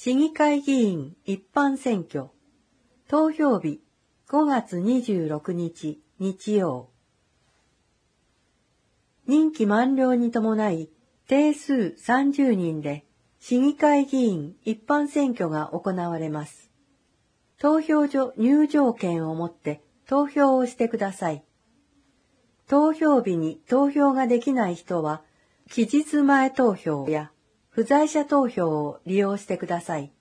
市議会議員一般選挙、投票日5月26日日曜。任期満了に伴い、定数30人で市議会議員一般選挙が行われます。投票所入場券を持って投票をしてください。投票日に投票ができない人は、期日前投票や不在者投票を利用してください。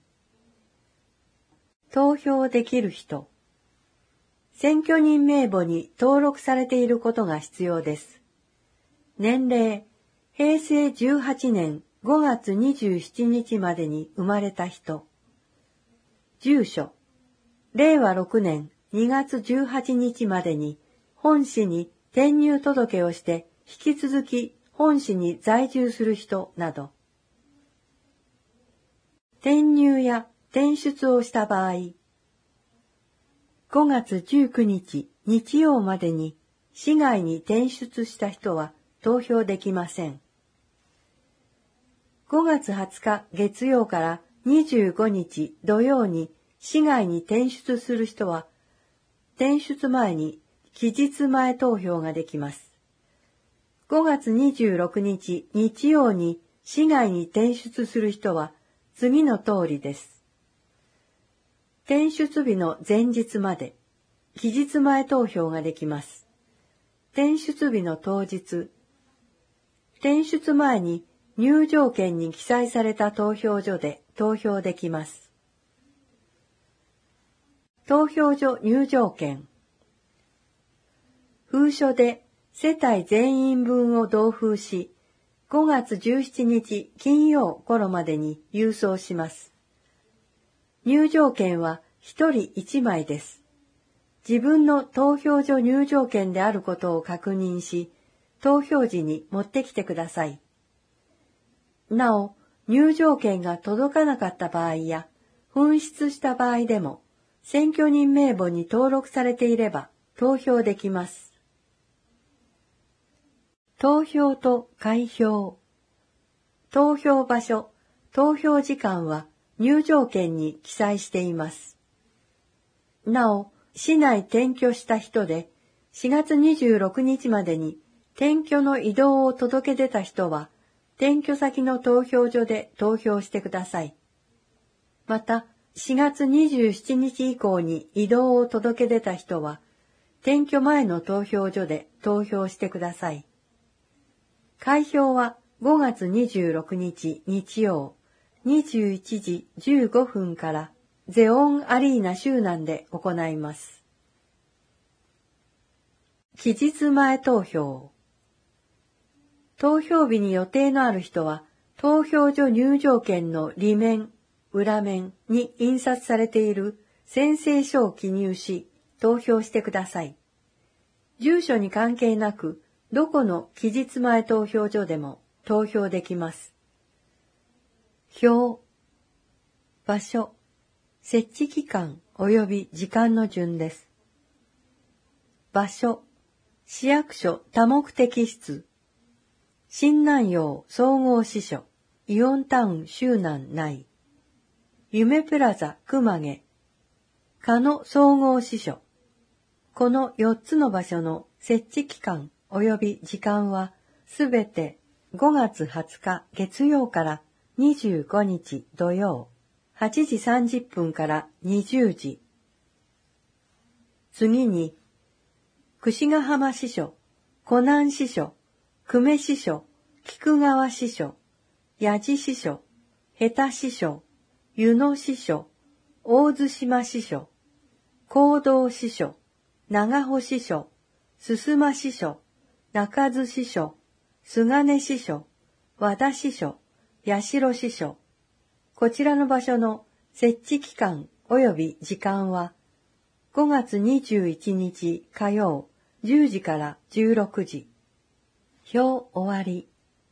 投票できる人。選挙人名簿に登録されていることが必要です。年齢、平成18年5月27日までに生まれた人。住所、令和6年2月18日までに本市に転入届をして引き続き本市に在住する人など。転入や転出をした場合、5月19日日曜までに市外に転出した人は投票できません。5月20日月曜から25日土曜に市外に転出する人は、転出前に期日前投票ができます。5月26日日曜に市外に転出する人は次の通りです。転出日の前日まで期日前投票ができます。転出日の当日、転出前に入場券に記載された投票所で投票できます。投票所入場券。封書で世帯全員分を同封し、5月17日金曜頃までに郵送します。入場券は1人1枚です。自分の投票所入場券であることを確認し、投票時に持ってきてください。なお、入場券が届かなかった場合や、紛失した場合でも、選挙人名簿に登録されていれば投票できます。投票と開票。投票場所、投票時間は入場券に記載しています。なお、市内転居した人で4月26日までに転居の移動を届け出た人は、転居先の投票所で投票してください。また、4月27日以降に移動を届け出た人は、転居前の投票所で投票してください。開票は5月26日日曜21時15分からゼオンアリーナ周南で行います。期日前投票。投票日に予定のある人は、投票所入場券の裏面、裏面に印刷されている宣誓書を記入し、投票してください。住所に関係なく、どこの期日前投票所でも投票できます。票、場所、設置期間及び時間の順です。場所、市役所多目的室、新南陽総合支所、イオンタウン周南内、夢プラザ熊毛、加野総合支所。この4つの場所の設置期間及び時間はすべて5月20日月曜から25日土曜8時30分から20時。次に、櫛ヶ浜支所、湖南支所、久米支所、菊川支所、八路支所、日田支所、湯野支所、大津島支所、行動支所、長穂支所、進間支所、中津支所、菅根支所、和田支所、八代支所。こちらの場所の設置期間及び時間は5月21日火曜10時から16時。票終わり。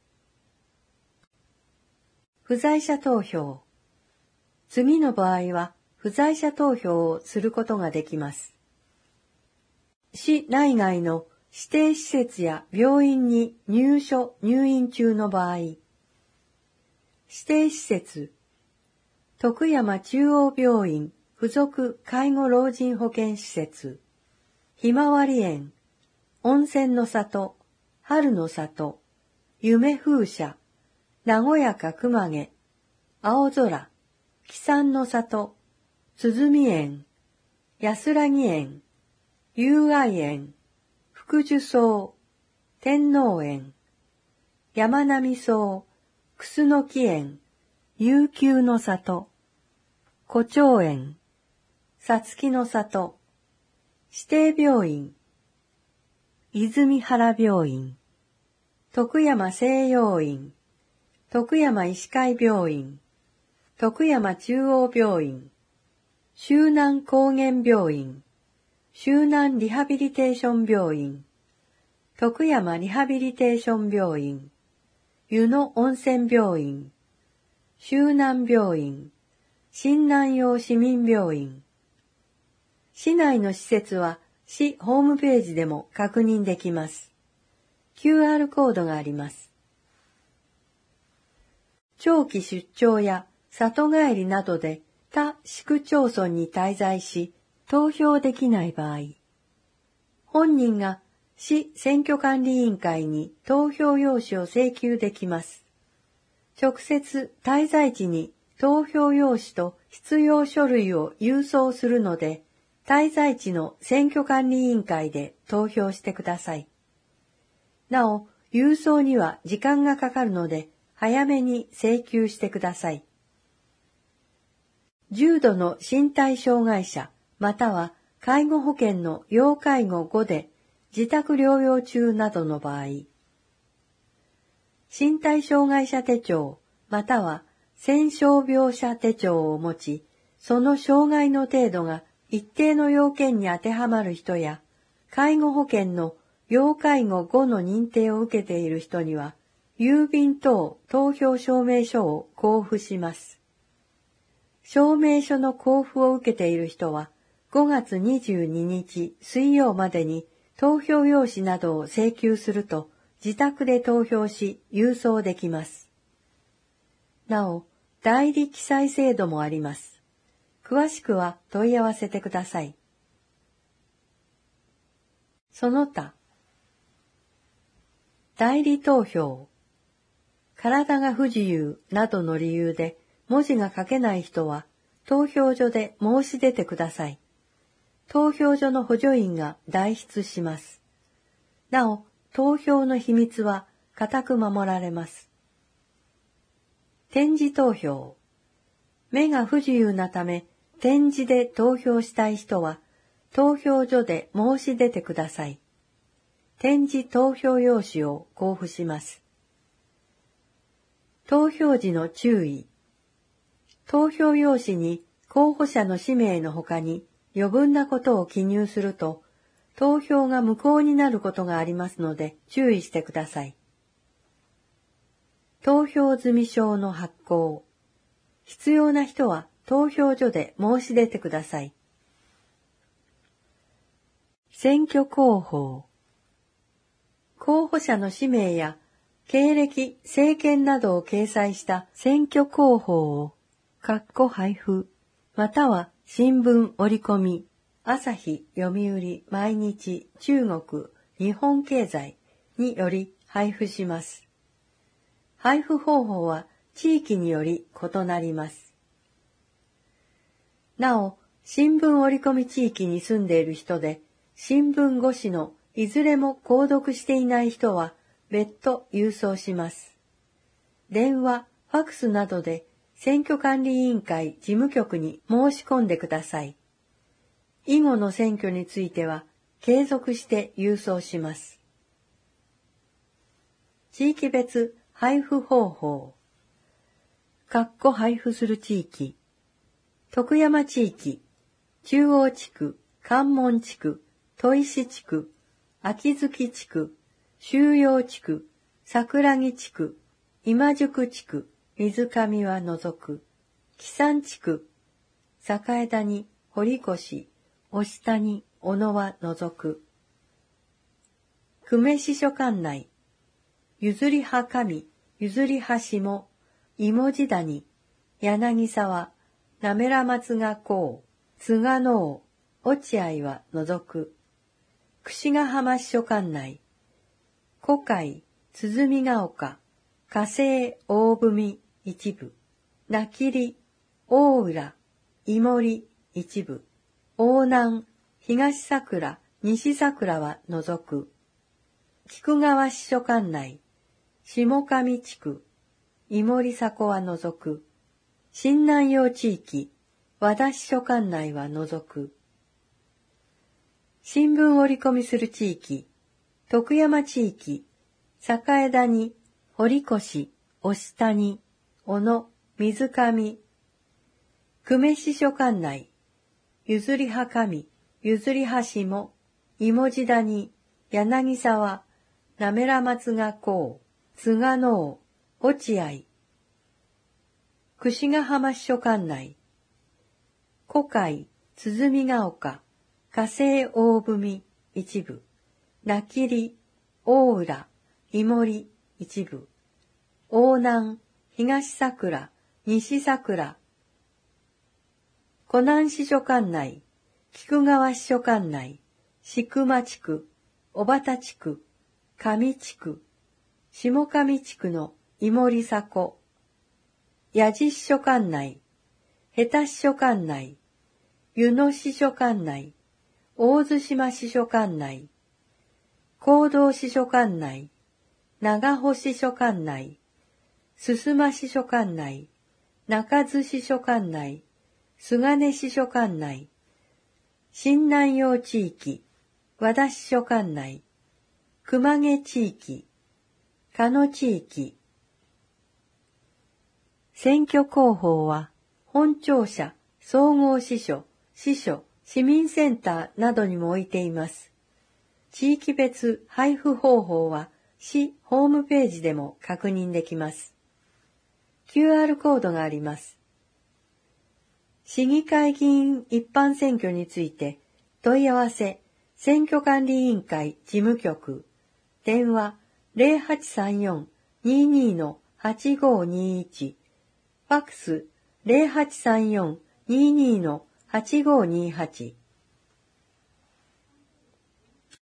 不在者投票。次の場合は不在者投票をすることができます。市内外の指定施設や病院に入院中の場合、指定施設、 徳山中央病院附属介護老人保健施設、ひまわり園、温泉の里、春の里、夢風車、和やか熊毛、青空、木山の里、鼓園、安らぎ園、友愛園、福寿荘、天皇園、山並荘、楠木園、悠久の里、胡蝶園、さつきの里、指定病院、泉原病院、徳山西洋院、徳山医師会病院、徳山中央病院、周南高原病院、周南リハビリテーション病院、徳山リハビリテーション病院、湯野温泉病院、周南病院、新南陽市民病院。市内の施設は市ホームページでも確認できます。QR コードがあります。長期出張や里帰りなどで他市区町村に滞在し投票できない場合、本人が市選挙管理委員会に投票用紙を請求できます。直接滞在地に投票用紙と必要書類を郵送するので、滞在地の選挙管理委員会で投票してください。なお、郵送には時間がかかるので、早めに請求してください。重度の身体障害者、または介護保険の要介護5で自宅療養中などの場合、身体障害者手帳、または戦傷病者手帳を持ち、その障害の程度が一定の要件に当てはまる人や、介護保険の要介護5の認定を受けている人には、郵便等投票証明書を交付します。証明書の交付を受けている人は、5月22日水曜までに投票用紙などを請求すると、自宅で投票し郵送できます。なお、代理記載制度もあります。詳しくは問い合わせてください。その他、代理投票、体が不自由などの理由で文字が書けない人は投票所で申し出てください。投票所の補助員が代筆します。なお、投票の秘密は固く守られます。点字投票。目が不自由なため、点字で投票したい人は、投票所で申し出てください。点字投票用紙を交付します。投票時の注意。投票用紙に候補者の氏名の他に余分なことを記入すると、投票が無効になることがありますので注意してください。投票済証の発行。必要な人は投票所で申し出てください。選挙広報。候補者の氏名や経歴、政見などを掲載した選挙広報を配布、または新聞折り込み、朝日、読売、毎日、中国、日本経済により配布します。配布方法は地域により異なります。なお、新聞折り込み地域に住んでいる人で、新聞5紙のいずれも購読していない人は別途郵送します。電話、ファクスなどで選挙管理委員会事務局に申し込んでください。以後の選挙については継続して郵送します。地域別配布方法。配布する地域。徳山地域、中央地区、関門地区、砥石地区、秋月地区、収容地区、桜木地区、今宿地区、水上は除く、木山地区、栄谷、堀越、押谷、小野は除く。久米支所管内、譲派上、譲派下、芋地谷、柳沢、 滑良松がこう、菅能、落合は除く。櫛ヶ浜支所管内、古海、鼓ヶ丘、火星大踏一部、名切、大浦、井森一部、大南、東桜、西桜は除く。菊川支所管内、下上地区、井森迫は除く。新南陽地域、和田支所管内は除く。新聞折り込みする地域、徳山地域、栄谷、堀越、押谷、小野、水上、久米支所管内、譲りは上、譲りは下、芋地谷、柳沢、滑良松がこう、菅能、落合、櫛ヶ浜支所管内、古海、鼓ヶ丘、火星大踏一部、名切、大浦、井森一部、大南、東桜、西桜、湖南支所管内、菊川支所管内、宿間地区、小畑地区、上地区、下上地区の井森迫、矢地支所管内、下田支所管内、湯野支所管内、大津島支所管内、行動支所管内、長保支所管内、進間支所管内、中津支所管内、菅根支所管内、新南陽地域、和田支所管内、熊毛地域、鹿野地域。選挙広報は、本庁舎、総合支所、支所、市民センターなどにも置いています。地域別配布方法は、市ホームページでも確認できます。QR コードがあります。市議会議員一般選挙について、問い合わせ、選挙管理委員会事務局、電話 0834-22-8521、ファックス 0834-22-8528